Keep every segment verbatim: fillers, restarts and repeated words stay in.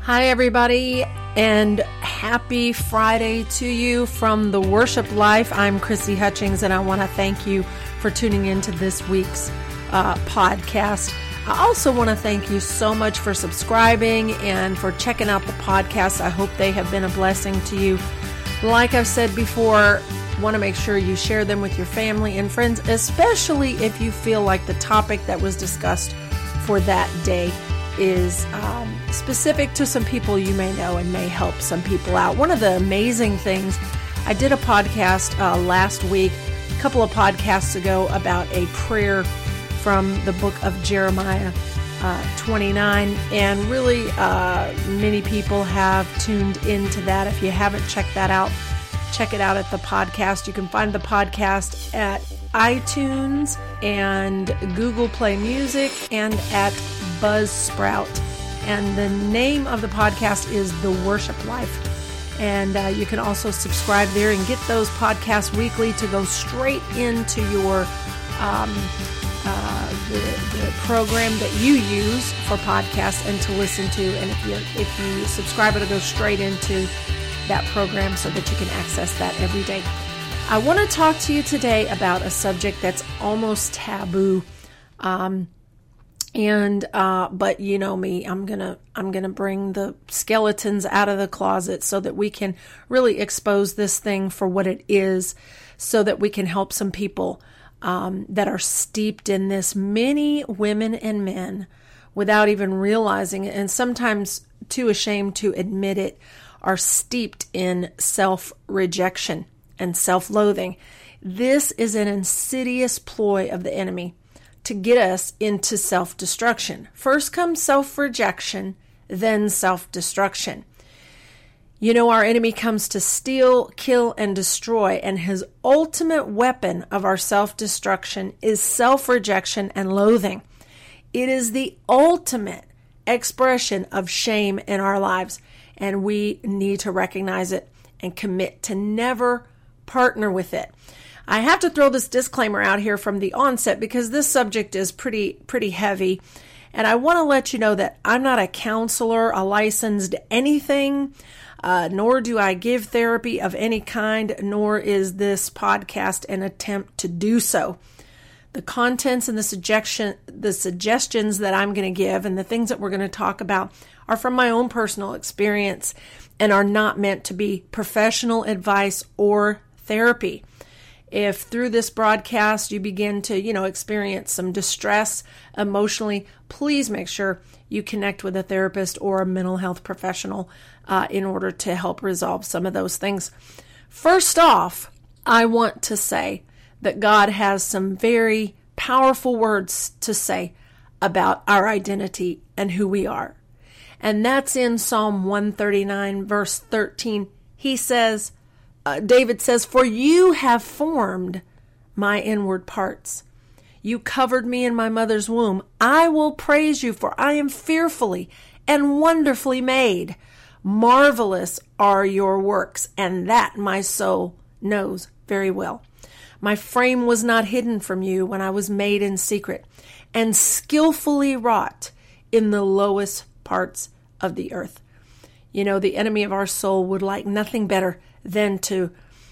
Hi, everybody, and happy Friday to you from The Worship Life. I'm Chrissy Hutchings, and I want to thank you for tuning into this week's uh, podcast. I also want to thank you so much for subscribing and for checking out the podcast. I hope they have been a blessing to you. Like I've said before, want to make sure you share them with your family and friends, especially if you feel like the topic that was discussed for that day is um, specific to some people you may know and may help some people out. One of the amazing things, I did a podcast uh, last week, a couple of podcasts ago, about a prayer from the book of Jeremiah uh, twenty-nine, and really uh, many people have tuned into that. If you haven't checked that out, check it out at the podcast. You can find the podcast at iTunes and Google Play Music and at Buzzsprout. And the name of the podcast is The Worship Life. And uh, you can also subscribe there and get those podcasts weekly to go straight into your um, uh, the, the program that you use for podcasts and to listen to. And if you if you subscribe, it'll go straight into that program so that you can access that every day. I want to talk to you today about a subject that's almost taboo. Um, and, uh, but you know me, I'm gonna, I'm gonna bring the skeletons out of the closet so that we can really expose this thing for what it is, so that we can help some people, um, that are steeped in this, many women and men, without even realizing it, and sometimes too ashamed to admit it, are steeped in self-rejection and self-loathing. This is an insidious ploy of the enemy to get us into self-destruction. First comes self-rejection, then self-destruction. You know, our enemy comes to steal, kill, and destroy, and his ultimate weapon of our self-destruction is self-rejection and loathing. It is the ultimate expression of shame in our lives, and we need to recognize it and commit to never partner with it. I have to throw this disclaimer out here from the onset because this subject is pretty pretty heavy, and I want to let you know that I'm not a counselor, a licensed anything, uh, nor do I give therapy of any kind, nor is this podcast an attempt to do so. The contents and the suggestion, the suggestions that I'm going to give and the things that we're going to talk about are from my own personal experience and are not meant to be professional advice or therapy. If through this broadcast you begin to, you know, experience some distress emotionally, please make sure you connect with a therapist or a mental health professional uh, in order to help resolve some of those things. First off, I want to say that God has some very powerful words to say about our identity and who we are. And that's in Psalm one thirty-nine, verse thirteen. He says, uh, David says, "For you have formed my inward parts. You covered me in my mother's womb. I will praise you, for I am fearfully and wonderfully made. Marvelous are your works, and that my soul knows very well. My frame was not hidden from you when I was made in secret and skillfully wrought in the lowest parts of the earth." You know, the enemy of our soul would like nothing better than to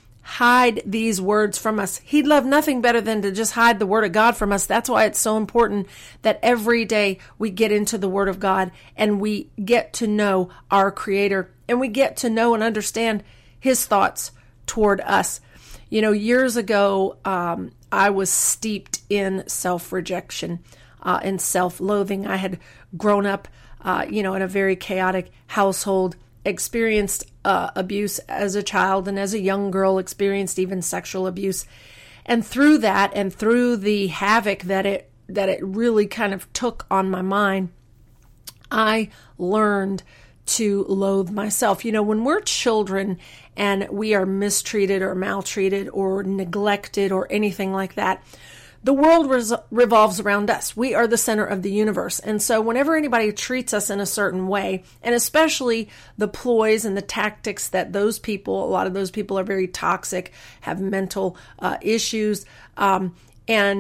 hide these words from us. He'd love nothing better than to just hide the Word of God from us. That's why it's so important that every day we get into the Word of God and we get to know our Creator and we get to know and understand His thoughts toward us. You know, years ago, um, I was steeped in self-rejection uh, and self-loathing. I had grown up, uh, you know, in a very chaotic household, experienced uh, abuse as a child, and as a young girl, experienced even sexual abuse. And through that, and through the havoc that it that it really kind of took on my mind, I learned to loathe myself. You know, when we're children and we are mistreated or maltreated or neglected or anything like that, the world res- revolves around us. We are the center of the universe. And so whenever anybody treats us in a certain way, and especially the ploys and the tactics that those people, a lot of those people are very toxic, have mental uh, issues, um, and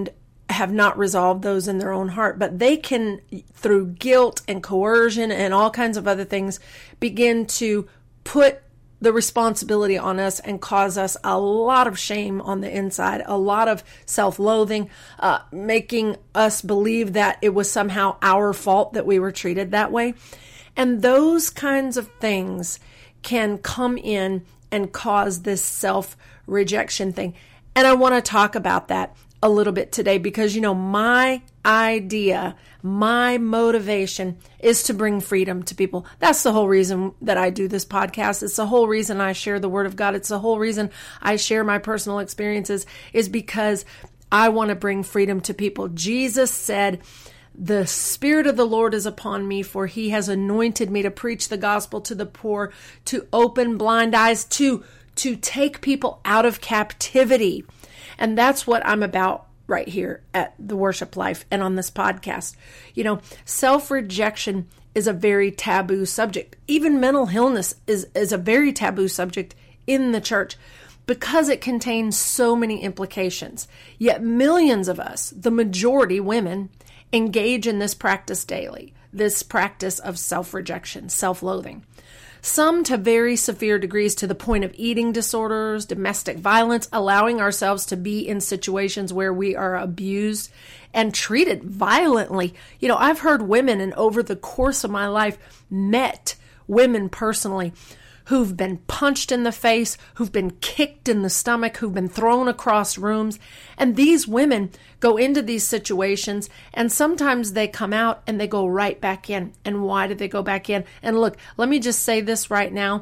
have not resolved those in their own heart, but they can, through guilt and coercion and all kinds of other things, begin to put the responsibility on us and cause us a lot of shame on the inside, a lot of self-loathing, uh, making us believe that it was somehow our fault that we were treated that way. And those kinds of things can come in and cause this self-rejection thing. And I want to talk about that a little bit today because, you know, my idea, my motivation is to bring freedom to people. That's the whole reason that I do this podcast. It's the whole reason I share the Word of God. It's the whole reason I share my personal experiences, is because I want to bring freedom to people. Jesus said, "The Spirit of the Lord is upon me, for He has anointed me to preach the gospel to the poor, to open blind eyes, to, to take people out of captivity." And that's what I'm about right here at The Worship Life and on this podcast. You know, self-rejection is a very taboo subject. Even mental illness is, is a very taboo subject in the church because it contains so many implications. Yet millions of us, the majority women, engage in this practice daily, this practice of self-rejection, self-loathing. Some to very severe degrees, to the point of eating disorders, domestic violence, allowing ourselves to be in situations where we are abused and treated violently. You know, I've heard women, and over the course of my life, met women personally who've been punched in the face, who've been kicked in the stomach, who've been thrown across rooms. And these women go into these situations, and sometimes they come out and they go right back in. And why did they go back in? And look, let me just say this right now.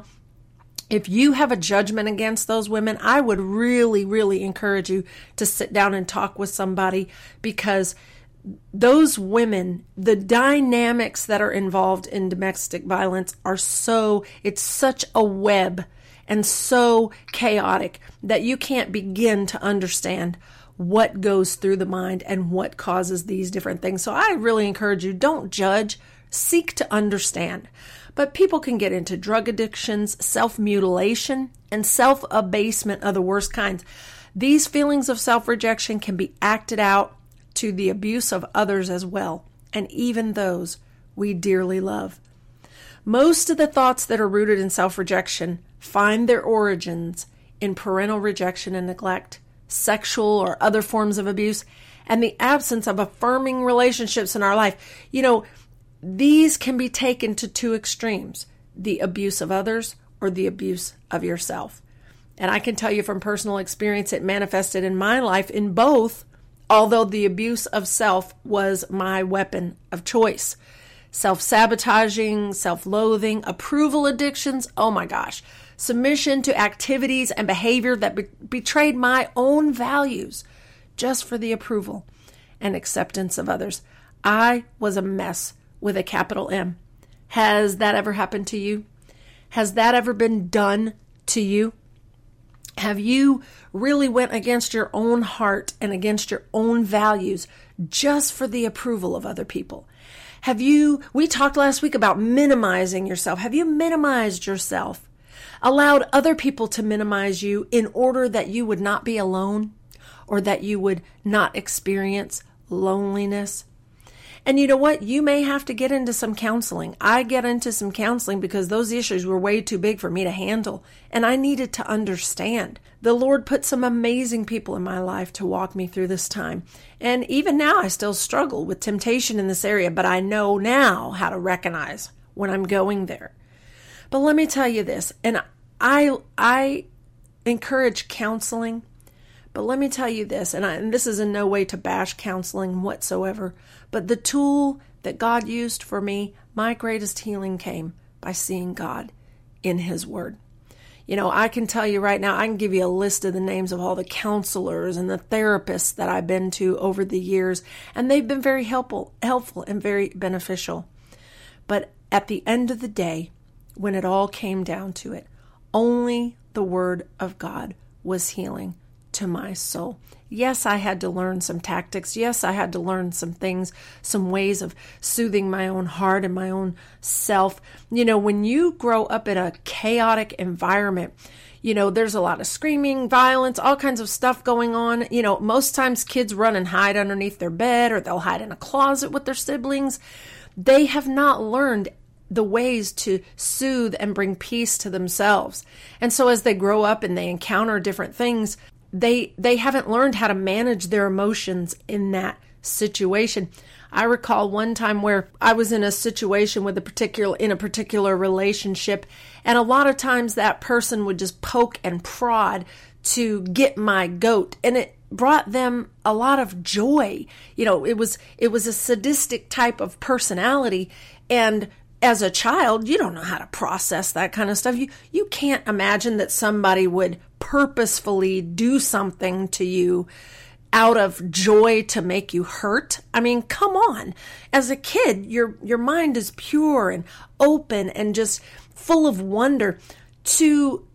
If you have a judgment against those women, I would really, really encourage you to sit down and talk with somebody, because those women, the dynamics that are involved in domestic violence are so, it's such a web and so chaotic that you can't begin to understand what goes through the mind and what causes these different things. So I really encourage you, don't judge, seek to understand. But people can get into drug addictions, self-mutilation, and self-abasement of the worst kinds. These feelings of self-rejection can be acted out to the abuse of others as well, and even those we dearly love. Most of the thoughts that are rooted in self-rejection find their origins in parental rejection and neglect, sexual or other forms of abuse, and the absence of affirming relationships in our life. You know, these can be taken to two extremes: the abuse of others or the abuse of yourself. And I can tell you from personal experience, it manifested in my life in both, although the abuse of self was my weapon of choice. Self-sabotaging, self-loathing, approval addictions, oh my gosh, submission to activities and behavior that be- betrayed my own values just for the approval and acceptance of others. I was a mess with a capital M. Has that ever happened to you? Has that ever been done to you? Have you really went against your own heart and against your own values just for the approval of other people? Have you, we talked last week about minimizing yourself. Have you minimized yourself? Allowed other people to minimize you in order that you would not be alone or that you would not experience loneliness? And you know what? You may have to get into some counseling. I get into some counseling because those issues were way too big for me to handle, and I needed to understand. The Lord put some amazing people in my life to walk me through this time. And even now, I still struggle with temptation in this area, but I know now how to recognize when I'm going there. But let me tell you this, and I I encourage counseling. But let me tell you this, and, I, and this is in no way to bash counseling whatsoever, but the tool that God used for me, my greatest healing came by seeing God in His Word. You know, I can tell you right now, I can give you a list of the names of all the counselors and the therapists that I've been to over the years, and they've been very helpful, helpful and very beneficial. But at the end of the day, when it all came down to it, only the Word of God was healing to my soul. Yes, I had to learn some tactics. Yes, I had to learn some things, some ways of soothing my own heart and my own self. You know, when you grow up in a chaotic environment, You know, there's a lot of screaming, violence, all kinds of stuff going on. You know, most times kids run and hide underneath their bed, or they'll hide in a closet with their siblings. They have not learned the ways to soothe and bring peace to themselves. And so as they grow up and they encounter different things, they they haven't learned how to manage their emotions in that situation. I recall one time where I was in a situation with a particular in a particular relationship, and a lot of times that person would just poke and prod to get my goat, and it brought them a lot of joy. You know, it was it was a sadistic type of personality, and as a child, you don't know how to process that kind of stuff. You you can't imagine that somebody would purposefully do something to you out of joy to make you hurt. I mean, come on. As a kid, your your mind is pure and open and just full of wonder. To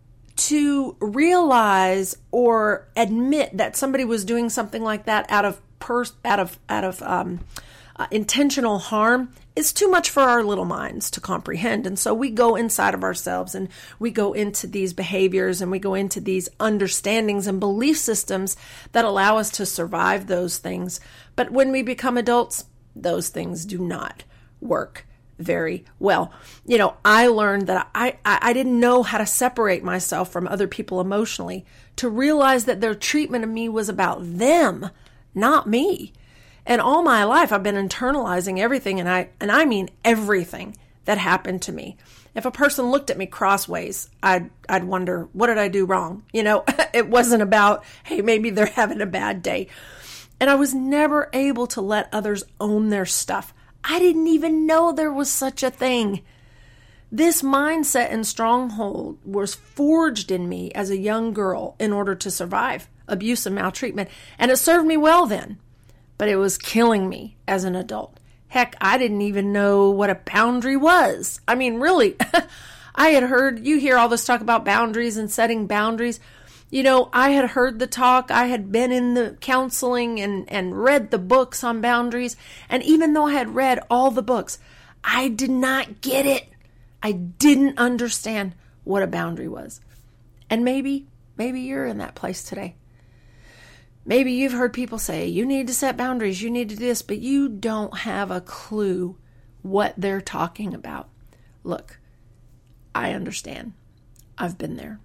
to realize or admit that somebody was doing something like that out of pers- out of out of um, uh, intentional harm is too much for our little minds to comprehend. And so we go inside of ourselves and we go into these behaviors and we go into these understandings and belief systems that allow us to survive those things. But when we become adults, those things do not work very well. You know, I learned that I, I, I didn't know how to separate myself from other people emotionally, to realize that their treatment of me was about them, not me. And all my life, I've been internalizing everything, and I and I mean everything that happened to me. If a person looked at me crossways, I'd I'd wonder, what did I do wrong? You know, it wasn't about, hey, maybe they're having a bad day. And I was never able to let others own their stuff. I didn't even know there was such a thing. This mindset and stronghold was forged in me as a young girl in order to survive abuse and maltreatment. And it served me well then. But it was killing me as an adult. Heck, I didn't even know what a boundary was. I mean, really, I had heard, you hear all this talk about boundaries and setting boundaries. You know, I had heard the talk. I had been in the counseling and, and read the books on boundaries. And even though I had read all the books, I did not get it. I didn't understand what a boundary was. And maybe, maybe you're in that place today. Maybe you've heard people say, you need to set boundaries, you need to do this, but you don't have a clue what they're talking about. Look, I understand. I've been there.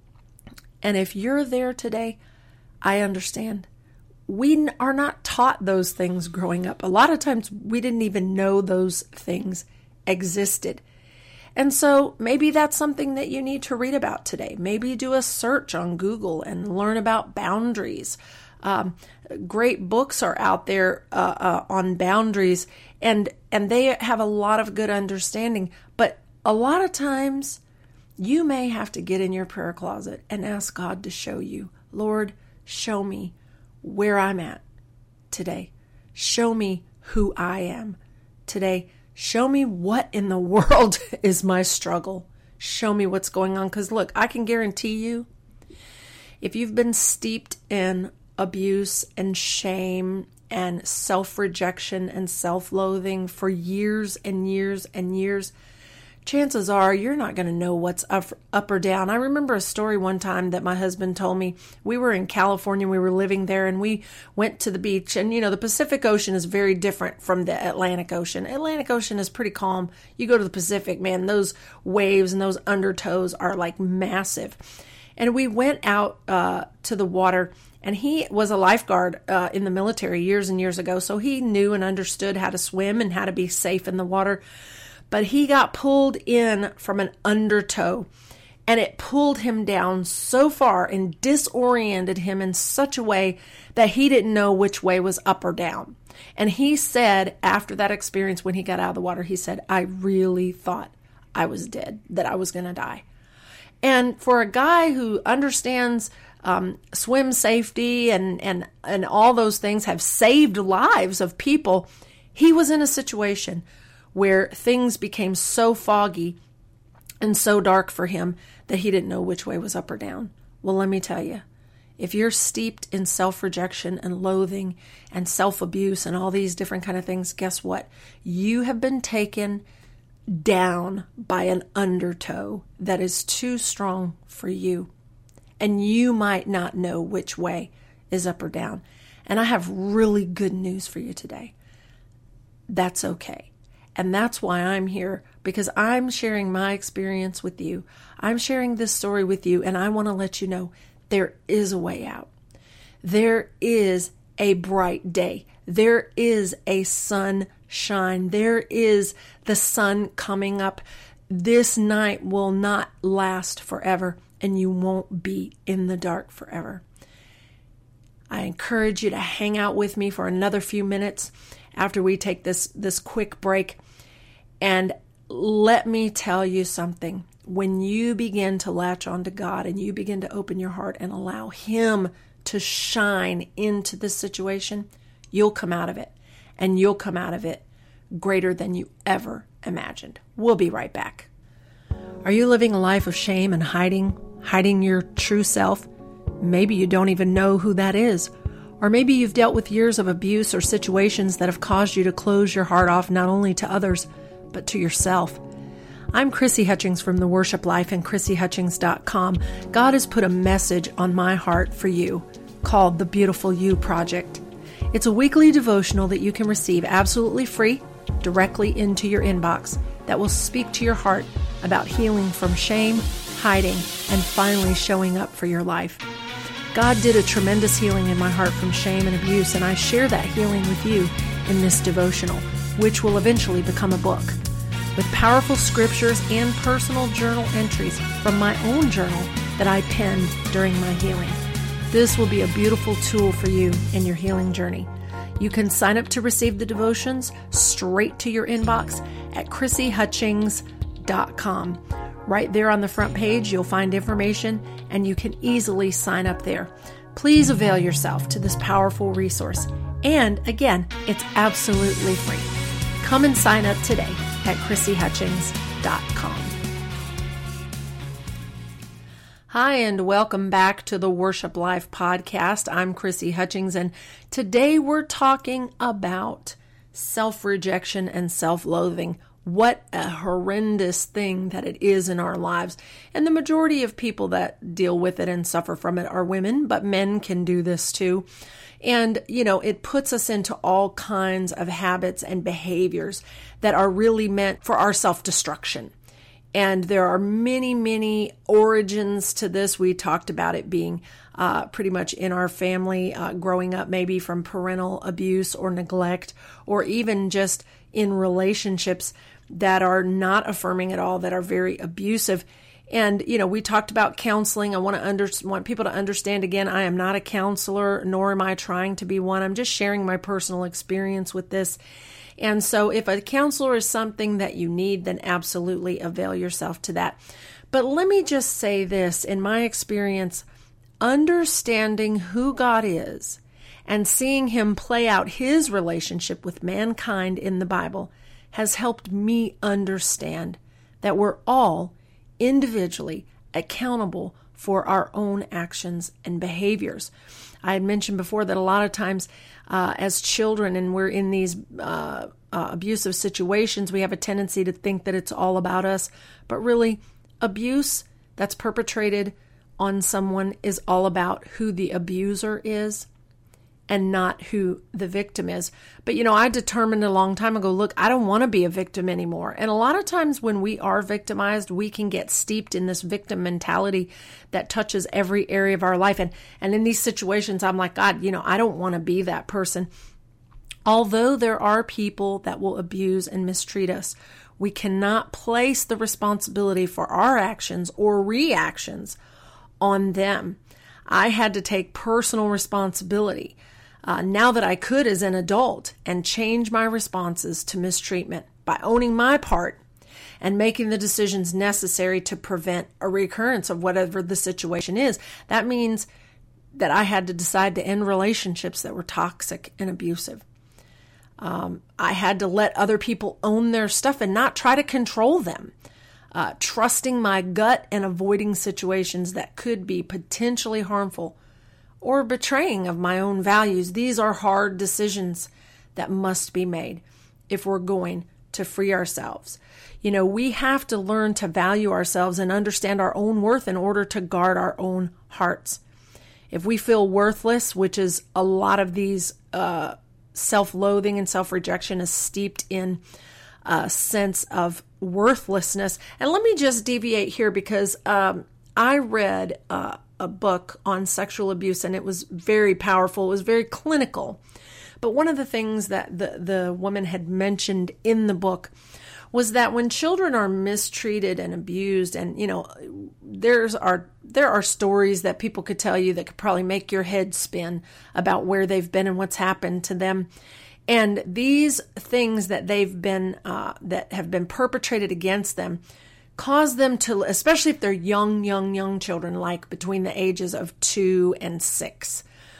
And if you're there today, I understand. We are not taught those things growing up. A lot of times we didn't even know those things existed. And so maybe that's something that you need to read about today. Maybe do a search on Google and learn about boundaries. Um, great books are out there uh, uh, on boundaries, and and they have a lot of good understanding. But a lot of times, you may have to get in your prayer closet and ask God to show you, Lord, show me where I'm at today. Show me who I am today. Show me what in the world is my struggle. Show me what's going on. Because look, I can guarantee you, if you've been steeped in abuse and shame and self-rejection and self-loathing for years and years and years, chances are you're not going to know what's up, up or down. I remember a story one time that my husband told me. We were in California, we were living there, and we went to the beach. And, you know, the Pacific Ocean is very different from the Atlantic Ocean. Atlantic Ocean is pretty calm. You go to the Pacific, man, those waves and those undertows are like massive. And we went out uh, to the water, and he was a lifeguard uh, in the military years and years ago, so he knew and understood how to swim and how to be safe in the water. But he got pulled in from an undertow, and it pulled him down so far and disoriented him in such a way that he didn't know which way was up or down. And he said, after that experience, when he got out of the water, he said, I really thought I was dead, that I was going to die. And for a guy who understands um, swim safety and, and, and all those things, have saved lives of people, he was in a situation where things became so foggy and so dark for him that he didn't know which way was up or down. Well, let me tell you, if you're steeped in self-rejection and loathing and self-abuse and all these different kind of things, guess what? You have been taken down by an undertow that is too strong for you. and you might not know which way is up or down. And I have really good news for you today. That's okay. And that's why I'm here, because I'm sharing my experience with you. I'm sharing this story with you, and I want to let you know there is a way out. There is a bright day. There is a sunshine. There is the sun coming up. This night will not last forever, and you won't be in the dark forever. I encourage you to hang out with me for another few minutes after we take this, this quick break. And let me tell you something. When you begin to latch onto God and you begin to open your heart and allow Him to shine into this situation, you'll come out of it. And you'll come out of it greater than you ever imagined. We'll be right back. Are you living a life of shame and hiding, hiding your true self? Maybe you don't even know who that is. Or maybe you've dealt with years of abuse or situations that have caused you to close your heart off not only to others, but to yourself. I'm Chrissy Hutchings from The Worship Life and Chrissy Hutchings dot com. God has put a message on my heart for you called The Beautiful You Project. It's a weekly devotional that you can receive absolutely free directly into your inbox that will speak to your heart about healing from shame, hiding, and finally showing up for your life. God did a tremendous healing in my heart from shame and abuse, and I share that healing with you in this devotional, which will eventually become a book, with powerful scriptures and personal journal entries from my own journal that I penned during my healing. This will be a beautiful tool for you in your healing journey. You can sign up to receive the devotions straight to your inbox at Chrissy Hutchings dot com. Right there on the front page, you'll find information, and you can easily sign up there. Please avail yourself to this powerful resource. And again, it's absolutely free. Come and sign up today at Chrissy Hutchings dot com. Hi, and welcome back to the Worship Life podcast. I'm Chrissy Hutchings, and today we're talking about self-rejection and self-loathing. What a horrendous thing that it is in our lives. And the majority of people that deal with it and suffer from it are women, but men can do this too. And, you know, it puts us into all kinds of habits and behaviors that are really meant for our self-destruction. And there are many, many origins to this. We talked about it being uh, pretty much in our family, uh, growing up maybe from parental abuse or neglect, or even just in relationships that are not affirming at all, that are very abusive. And, you know, we talked about counseling. I want to under, want people to understand, again, I am not a counselor, nor am I trying to be one. I'm just sharing my personal experience with this. And so if a counselor is something that you need, then absolutely avail yourself to that. But let me just say this, in my experience, understanding who God is and seeing Him play out His relationship with mankind in the Bible has helped me understand that we're all individually accountable for our own actions and behaviors. I had mentioned before that a lot of times uh, as children, and we're in these uh, uh, abusive situations, we have a tendency to think that it's all about us. But really, abuse that's perpetrated on someone is all about who the abuser is and not who the victim is. But, you know, I determined a long time ago, look, I don't want to be a victim anymore. And a lot of times when we are victimized, we can get steeped in this victim mentality that touches every area of our life. And, and in these situations, I'm like, God, you know, I don't want to be that person. Although there are people that will abuse and mistreat us, we cannot place the responsibility for our actions or reactions on them. I had to take personal responsibility Uh, now that I could as an adult, and change my responses to mistreatment by owning my part and making the decisions necessary to prevent a recurrence of whatever the situation is. That means that I had to decide to end relationships that were toxic and abusive. Um, I had to let other people own their stuff and not try to control them. Uh, trusting my gut and avoiding situations that could be potentially harmful or betraying of my own values. These are hard decisions that must be made if we're going to free ourselves. You know, we have to learn to value ourselves and understand our own worth in order to guard our own hearts. If we feel worthless, which is a lot of these uh, self-loathing and self-rejection is steeped in a sense of worthlessness. And let me just deviate here because um, I read uh, a book on sexual abuse and it was very powerful. It was very clinical. But one of the things that the, the woman had mentioned in the book was that when children are mistreated and abused, and, you know, there's are there are stories that people could tell you that could probably make your head spin about where they've been and what's happened to them. And these things that they've been, uh, that have been perpetrated against them cause them to, especially if they're young, young, young children, like between the ages of two and six.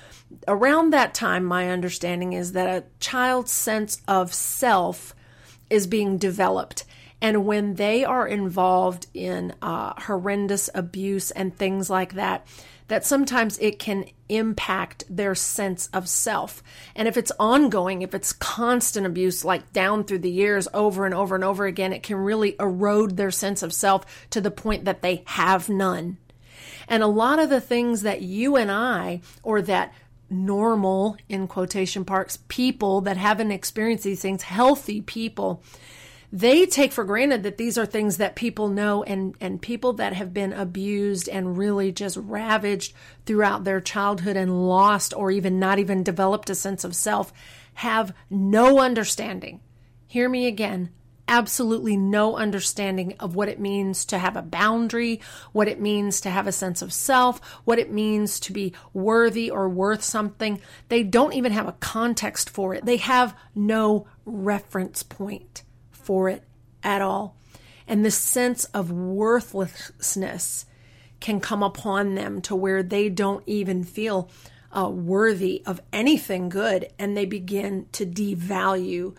Around that time, my understanding is that a child's sense of self is being developed. And when they are involved in uh, horrendous abuse and things like that, that sometimes it can impact their sense of self. And if it's ongoing, if it's constant abuse, like down through the years over and over and over again, it can really erode their sense of self to the point that they have none. And a lot of the things that you and I, or that normal, in quotation marks, people that haven't experienced these things, healthy people, they take for granted that these are things that people know, and, and people that have been abused and really just ravaged throughout their childhood and lost or even not even developed a sense of self have no understanding. Hear me again. Absolutely no understanding of what it means to have a boundary, what it means to have a sense of self, what it means to be worthy or worth something. They don't even have a context for it. They have no reference point for it at all. And the sense of worthlessness can come upon them to where they don't even feel uh, worthy of anything good, and they begin to devalue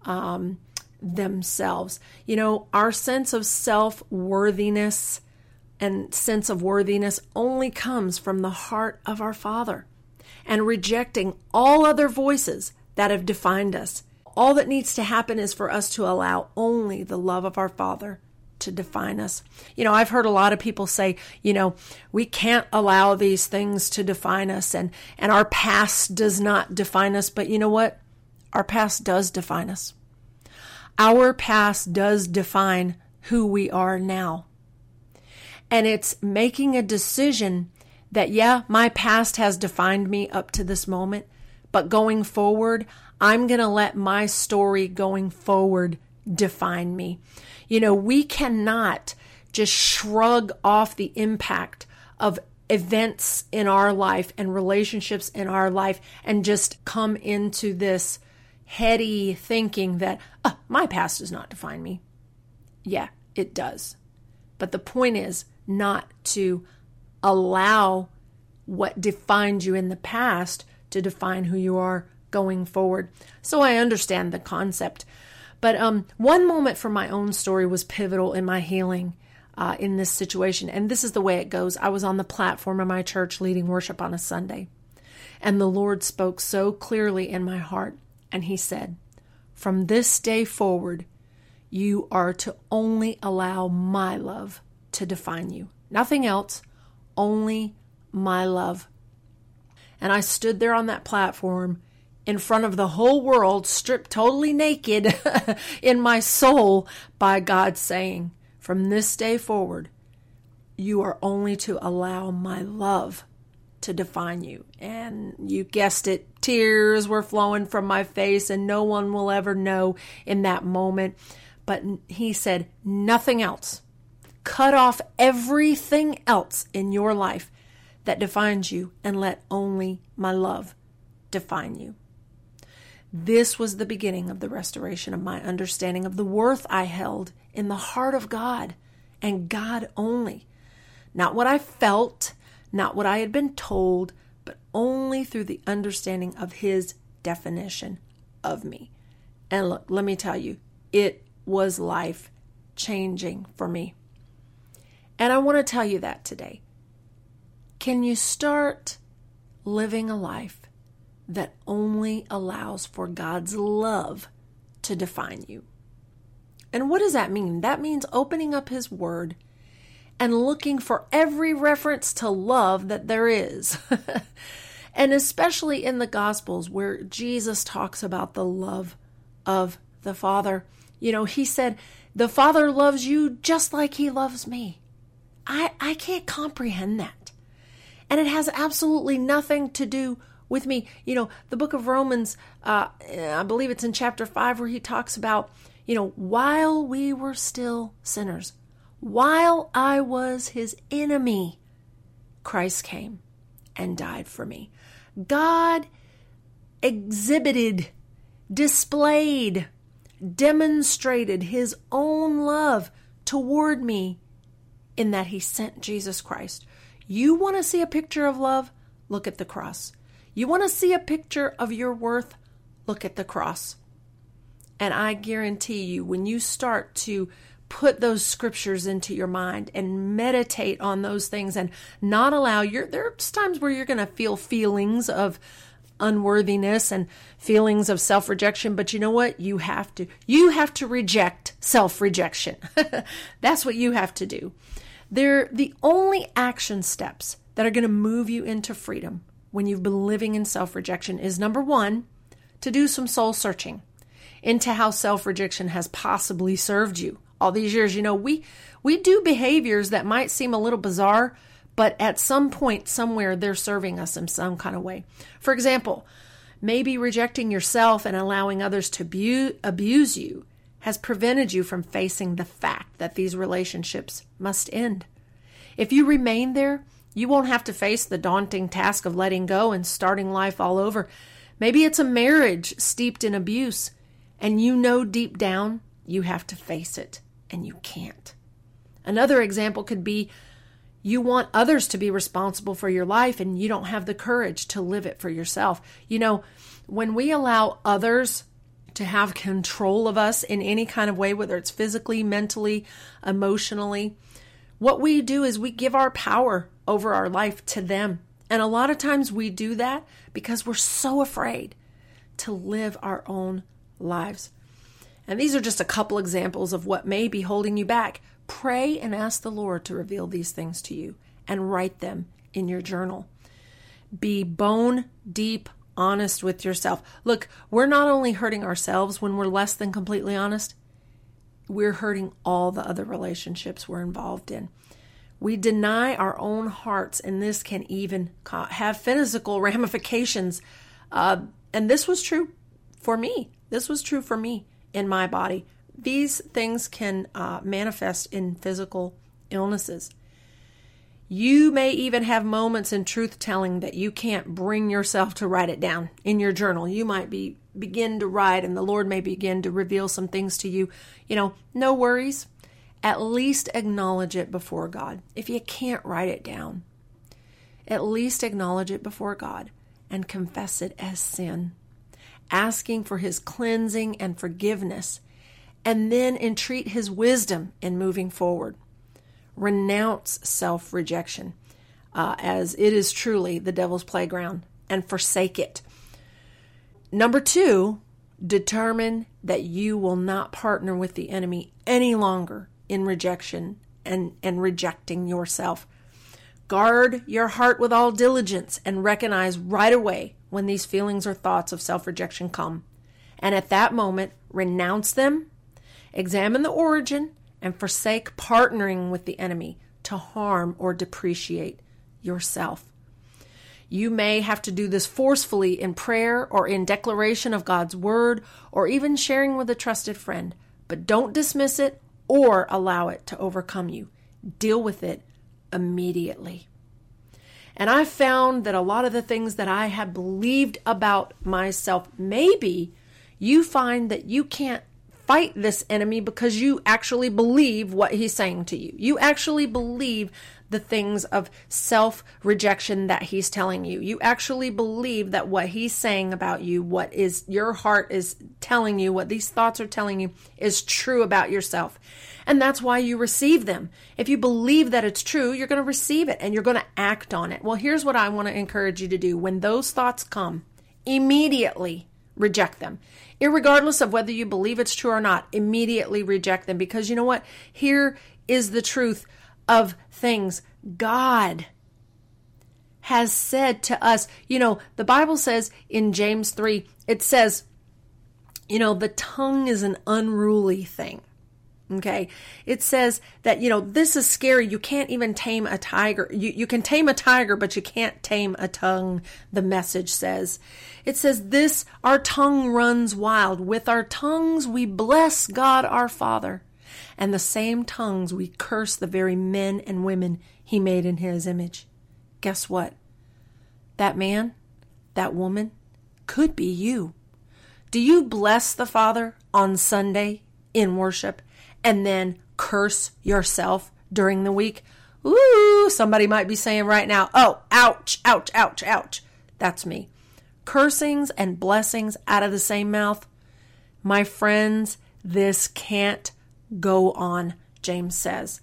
um themselves. You know, our sense of self-worthiness and sense of worthiness only comes from the heart of our Father, and rejecting all other voices that have defined us. All that needs to happen is for us to allow only the love of our Father to define us. You know, I've heard a lot of people say, you know, we can't allow these things to define us, and, and our past does not define us. But you know what? Our past does define us. Our past does define who we are now. And it's making a decision that, yeah, my past has defined me up to this moment, but going forward, I'm going to let my story going forward define me. You know, we cannot just shrug off the impact of events in our life and relationships in our life and just come into this heady thinking that, oh, my past does not define me. Yeah, it does. But the point is not to allow what defined you in the past to define who you are going forward. So I understand the concept. But um, one moment from my own story was pivotal in my healing uh, in this situation. And this is the way it goes. I was on the platform of my church leading worship on a Sunday. And the Lord spoke so clearly in my heart. And he said, from this day forward, you are to only allow my love to define you. Nothing else, only my love. And I stood there on that platform in front of the whole world, stripped totally naked in my soul by God saying, from this day forward, you are only to allow my love to define you. And you guessed it, tears were flowing from my face, and no one will ever know in that moment. But he said, nothing else. Cut off everything else in your life that defines you, and let only my love define you. This was the beginning of the restoration of my understanding of the worth I held in the heart of God, and God only. Not what I felt, not what I had been told, but only through the understanding of his definition of me. And look, let me tell you, it was life changing for me. And I want to tell you that today. Can you start living a life that only allows for God's love to define you? And what does that mean? That means opening up His Word and looking for every reference to love that there is. And especially in the Gospels where Jesus talks about the love of the Father. You know, He said, the Father loves you just like He loves me. I, I can't comprehend that. And it has absolutely nothing to do with me. You know, the book of Romans, uh, I believe it's in chapter five where he talks about, you know, while we were still sinners, while I was His enemy, Christ came and died for me. God exhibited, displayed, demonstrated His own love toward me in that He sent Jesus Christ. You want to see a picture of love? Look at the cross. You want to see a picture of your worth? Look at the cross. And I guarantee you, when you start to put those scriptures into your mind and meditate on those things and not allow your, there's times where you're going to feel feelings of unworthiness and feelings of self-rejection, but you know what? You have to, you have to reject self-rejection. That's what you have to do. They're the only action steps that are going to move you into freedom when you've been living in self-rejection is number one, to do some soul searching into how self-rejection has possibly served you all these years. You know, we, we do behaviors that might seem a little bizarre, but at some point, somewhere, they're serving us in some kind of way. For example, maybe rejecting yourself and allowing others to abu- abuse you has prevented you from facing the fact that these relationships must end. If you remain there, you won't have to face the daunting task of letting go and starting life all over. Maybe it's a marriage steeped in abuse, and you know deep down you have to face it, and you can't. Another example could be you want others to be responsible for your life, and you don't have the courage to live it for yourself. You know, when we allow others to have control of us in any kind of way, whether it's physically, mentally, emotionally, what we do is we give our power over our life to them. And a lot of times we do that because we're so afraid to live our own lives. And these are just a couple examples of what may be holding you back. Pray and ask the Lord to reveal these things to you and write them in your journal. Be bone deep honest with yourself. Look, we're not only hurting ourselves when we're less than completely honest, we're hurting all the other relationships we're involved in. We deny our own hearts, and this can even have physical ramifications. Uh, and this was true for me. This was true for me in my body. These things can uh, manifest in physical illnesses. You may even have moments in truth-telling that you can't bring yourself to write it down in your journal. You might be begin to write, and the Lord may begin to reveal some things to you. You know, no worries. At least acknowledge it before God. If you can't write it down, at least acknowledge it before God and confess it as sin, asking for His cleansing and forgiveness, and then entreat His wisdom in moving forward. Renounce self-rejection, uh, as it is truly the devil's playground, and forsake it. Number two, determine that you will not partner with the enemy any longer in rejection and, and rejecting yourself. Guard your heart with all diligence and recognize right away when these feelings or thoughts of self-rejection come. And at that moment, renounce them, examine the origin, and forsake partnering with the enemy to harm or depreciate yourself. You may have to do this forcefully in prayer or in declaration of God's word or even sharing with a trusted friend, but don't dismiss it or allow it to overcome you. Deal with it immediately. And I found that a lot of the things that I had believed about myself, maybe you find that you can't fight this enemy because you actually believe what he's saying to you. You actually believe the things of self-rejection that he's telling you. You actually believe that what he's saying about you, what is your heart is telling you, what these thoughts are telling you is true about yourself. And that's why you receive them. If you believe that it's true, you're going to receive it and you're going to act on it. Well, here's what I want to encourage you to do. When those thoughts come, immediately reject them. Irregardless of whether you believe it's true or not, immediately reject them. Because you know what? Here is the truth of things. God has said to us, you know, the Bible says in James three, it says, you know, the tongue is an unruly thing. Okay. It says that, you know, this is scary. You can't even tame a tiger. You, you can tame a tiger, but you can't tame a tongue. The message says, it says this, our tongue runs wild. With our tongues, we bless God, our Father. And the same tongues, we curse the very men and women he made in his image. Guess what? That man, that woman could be you. Do you bless the Father on Sunday in worship and then curse yourself during the week? Ooh, somebody might be saying right now, oh, ouch, ouch, ouch, ouch. That's me. Cursings and blessings out of the same mouth. My friends, this can't go on, James says.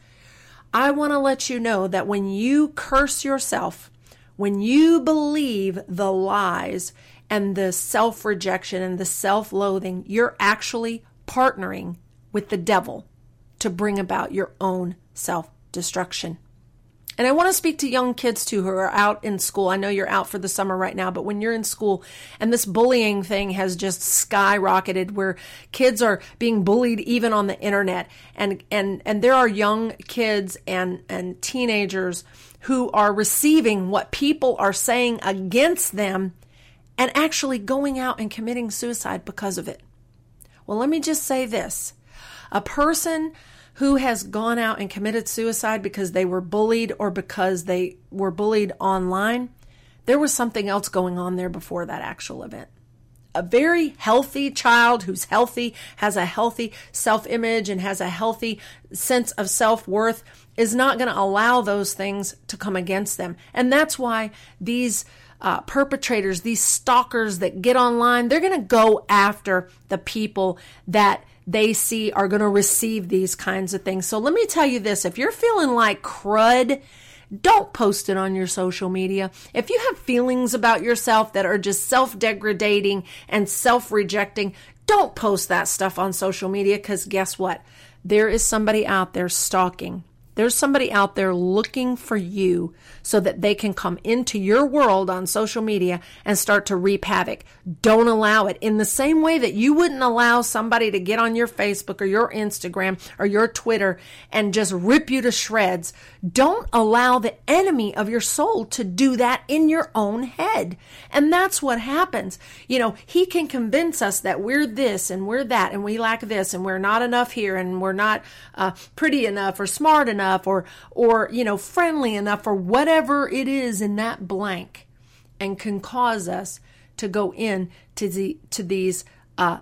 I want to let you know that when you curse yourself, when you believe the lies and the self-rejection and the self-loathing, you're actually partnering with the devil to bring about your own self-destruction. And I want to speak to young kids too who are out in school. I know you're out for the summer right now, but when you're in school and this bullying thing has just skyrocketed where kids are being bullied even on the internet, and and and there are young kids and and teenagers who are receiving what people are saying against them and actually going out and committing suicide because of it. Well, let me just say this. A person who has gone out and committed suicide because they were bullied or because they were bullied online, there was something else going on there before that actual event. A very healthy child who's healthy, has a healthy self-image and has a healthy sense of self-worth is not going to allow those things to come against them. And that's why these uh, perpetrators, these stalkers that get online, they're going to go after the people that they see are going to receive these kinds of things. So let me tell you this, if you're feeling like crud, don't post it on your social media. If you have feelings about yourself that are just self-degrading and self-rejecting, don't post that stuff on social media, because guess what? There is somebody out there stalking. There's somebody out there looking for you so that they can come into your world on social media and start to reap havoc. Don't allow it. In the same way that you wouldn't allow somebody to get on your Facebook or your Instagram or your Twitter and just rip you to shreds, don't allow the enemy of your soul to do that in your own head. And that's what happens. You know, he can convince us that we're this and we're that and we lack this and we're not enough here and we're not uh, pretty enough or smart enough or, or, you know, friendly enough or whatever it is in that blank, and can cause us to go in to the, to these uh,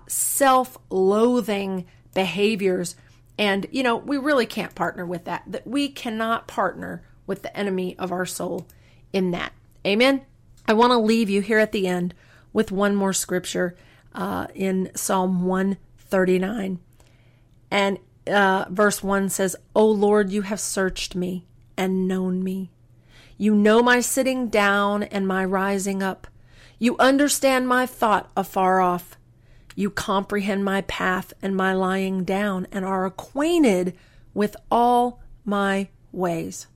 self-loathing behaviors. And, you know, we really can't partner with that. That we cannot partner with the enemy of our soul in that. Amen. I want to leave you here at the end with one more scripture uh, in Psalm one thirty-nine. And Uh, verse one says, O Lord, you have searched me and known me. You know my sitting down and my rising up. You understand my thought afar off. You comprehend my path and my lying down and are acquainted with all my ways.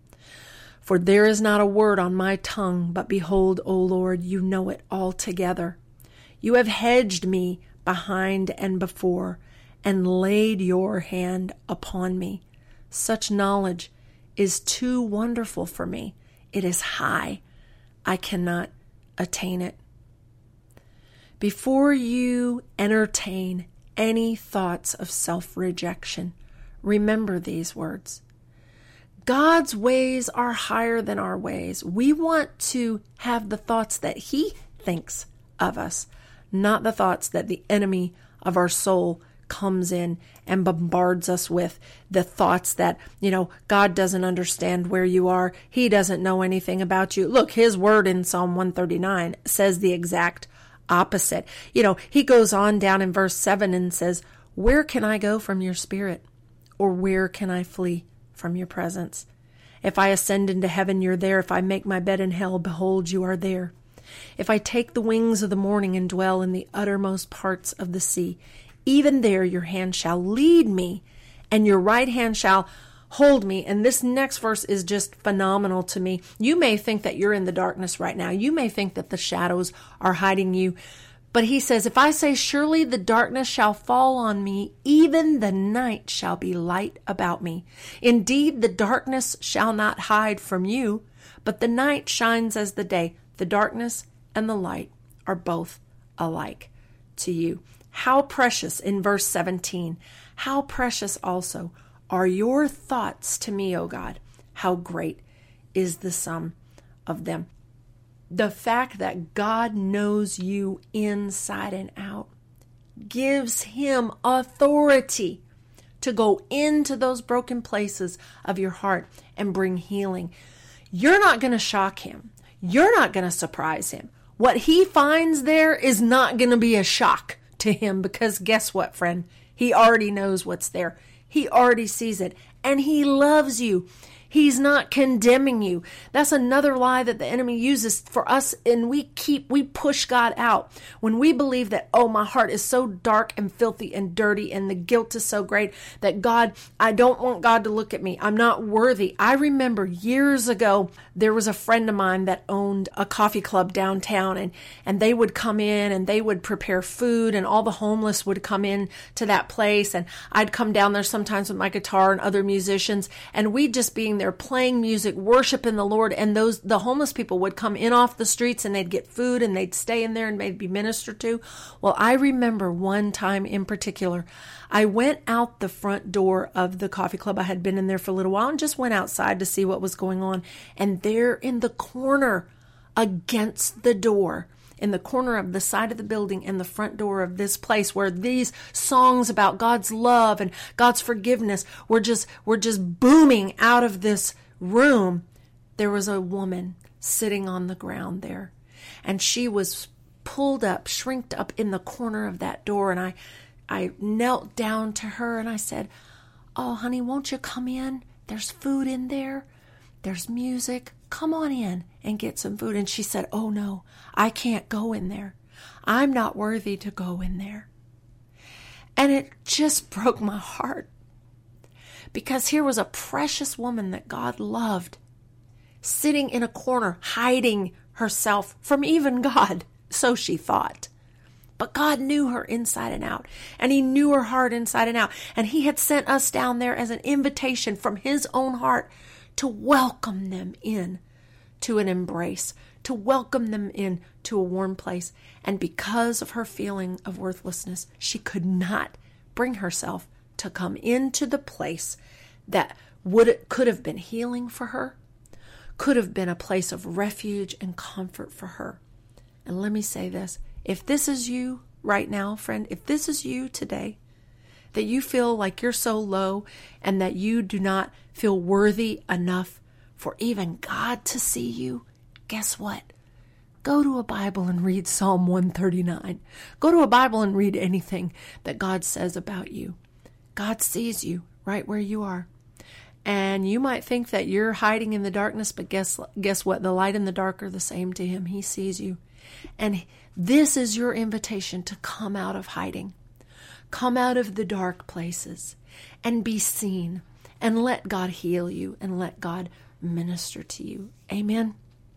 For there is not a word on my tongue, but behold, O Lord, you know it altogether. You have hedged me behind and before, and laid your hand upon me. Such knowledge is too wonderful for me. It is high. I cannot attain it. Before you entertain any thoughts of self-rejection, remember these words. God's ways are higher than our ways. We want to have the thoughts that He thinks of us, not the thoughts that the enemy of our soul comes in and bombards us with, the thoughts that, you know, God doesn't understand where you are. He doesn't know anything about you. Look, His word in Psalm one thirty-nine says the exact opposite. You know, He goes on down in verse seven and says, where can I go from your spirit? Or where can I flee from your presence? If I ascend into heaven, you're there. If I make my bed in hell, behold, you are there. If I take the wings of the morning and dwell in the uttermost parts of the sea, even there your hand shall lead me, and your right hand shall hold me. And this next verse is just phenomenal to me. You may think that you're in the darkness right now. You may think that the shadows are hiding you. But he says, if I say, surely the darkness shall fall on me, even the night shall be light about me. Indeed, the darkness shall not hide from you, but the night shines as the day. The darkness and the light are both alike to you. How precious, in verse seventeen, how precious also are your thoughts to me, O God. How great is the sum of them. The fact that God knows you inside and out gives him authority to go into those broken places of your heart and bring healing. You're not going to shock him. You're not going to surprise him. What he finds there is not going to be a shock to him, because guess what, friend? He already knows what's there. He already sees it, and he loves you. He's not condemning you. That's another lie that the enemy uses for us, and we keep, we push God out. When we believe that, oh, my heart is so dark and filthy and dirty, and the guilt is so great that God, I don't want God to look at me. I'm not worthy. I remember years ago, there was a friend of mine that owned a coffee club downtown, and, and they would come in and they would prepare food, and all the homeless would come in to that place. And I'd come down there sometimes with my guitar and other musicians, and we'd just being there playing music, worshiping the Lord, and those the homeless people would come in off the streets and they'd get food and they'd stay in there and they'd be ministered to. Well, I remember one time in particular, I went out the front door of the coffee club. I had been in there for a little while and just went outside to see what was going on. And there in the corner against the door, in the corner of the side of the building and the front door of this place where these songs about God's love and God's forgiveness were just were just booming out of this room, there was a woman sitting on the ground there. And she was pulled up, shrinked up in the corner of that door. And I, I knelt down to her and I said, oh, honey, won't you come in? There's food in there. There's music. Come on in and get some food. And she said, oh no, I can't go in there. I'm not worthy to go in there. And it just broke my heart, because here was a precious woman that God loved, sitting in a corner, hiding herself from even God. So she thought. But God knew her inside and out, and he knew her heart inside and out. And he had sent us down there as an invitation from his own heart to welcome them in to an embrace, to welcome them in to a warm place. And because of her feeling of worthlessness, she could not bring herself to come into the place that would could have been healing for her, could have been a place of refuge and comfort for her. And let me say this, if this is you right now, friend, if this is you today, that you feel like you're so low and that you do not feel worthy enough for even God to see you, guess what? Go to a Bible and read Psalm one thirty-nine. Go to a Bible and read anything that God says about you. God sees you right where you are. And you might think that you're hiding in the darkness, but guess, guess what? The light and the dark are the same to him. He sees you. And this is your invitation to come out of hiding. Come out of the dark places and be seen, and let God heal you and let God minister to you. Amen.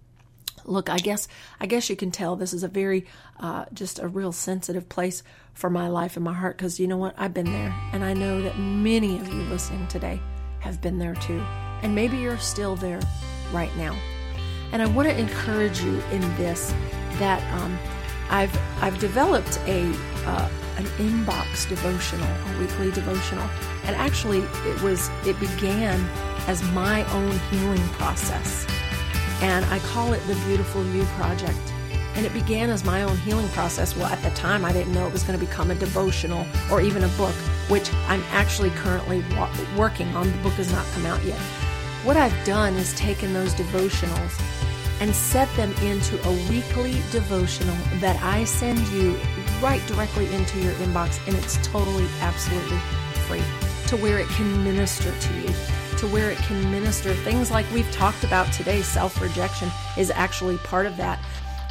Look, I guess I guess you can tell this is a very, uh, just a real sensitive place for my life and my heart, because you know what? I've been there, and I know that many of you listening today have been there too. And maybe you're still there right now. And I want to encourage you in this, that um, I've I've developed a uh, an inbox devotional, a weekly devotional, and actually it was it began as my own healing process, and I call it the Beautiful You Project. And it began as my own healing process. Well, at the time, I didn't know it was going to become a devotional or even a book, which I'm actually currently wa- working on. The book has not come out yet. What I've done is taken those devotionals and set them into a weekly devotional that I send you right directly into your inbox, and it's totally, absolutely free, to where it can minister to you, to where it can minister things like we've talked about today. Self-rejection is actually part of that.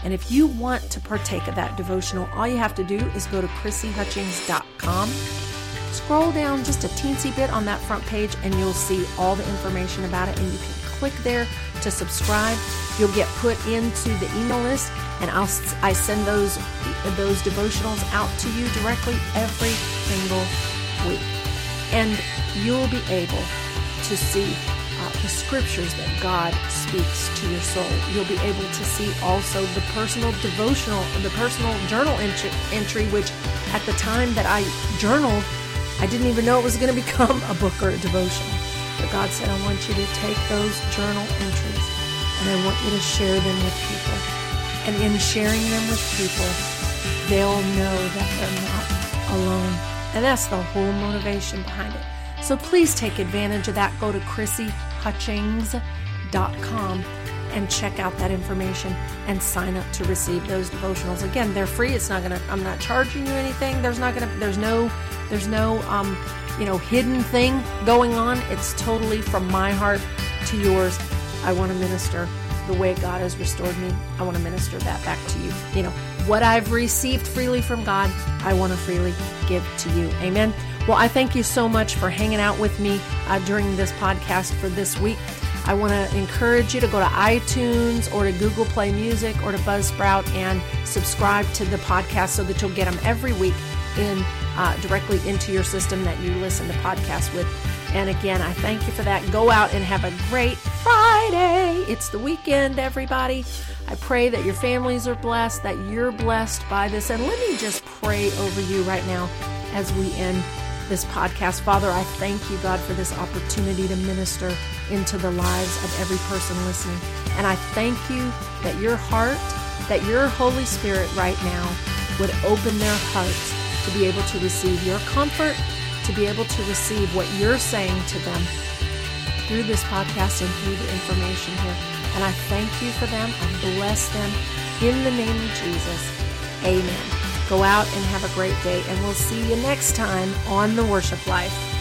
And if you want to partake of that devotional, all you have to do is go to chrissy hutchings dot com. Scroll down just a teensy bit on that front page and you'll see all the information about it, and you can click there to subscribe. You'll get put into the email list, and I'll I send those those devotionals out to you directly every single week. And you'll be able to see uh, the scriptures that God speaks to your soul. You'll be able to see also the personal devotional, the personal journal entry, entry which at the time that I journaled, I didn't even know it was going to become a book or a devotion. But God said, I want you to take those journal entries and I want you to share them with people. And in sharing them with people, they'll know that they're not alone. And that's the whole motivation behind it. So please take advantage of that. Go to chrissy hutchings dot com and check out that information and sign up to receive those devotionals. Again, they're free. It's not gonna, I'm not charging you anything. There's not gonna, there's no, there's no, um, you know, hidden thing going on. It's totally from my heart to yours. I want to minister the way God has restored me. I want to minister that back to you. You know, what I've received freely from God, I want to freely give to you. Amen. Well, I thank you so much for hanging out with me uh, during this podcast for this week. I want to encourage you to go to iTunes or to Google Play Music or to Buzzsprout and subscribe to the podcast so that you'll get them every week in uh, directly into your system that you listen to podcasts with. And again, I thank you for that. Go out and have a great Friday. It's the weekend, everybody. I pray that your families are blessed, that you're blessed by this. And let me just pray over you right now as we end this podcast. Father, I thank you, God, for this opportunity to minister into the lives of every person listening. And I thank you that your heart, that your Holy Spirit right now would open their hearts to be able to receive your comfort, to be able to receive what you're saying to them through this podcast and through the information here. And I thank you for them. I bless them in the name of Jesus. Amen. Go out and have a great day, and we'll see you next time on The Worship Life.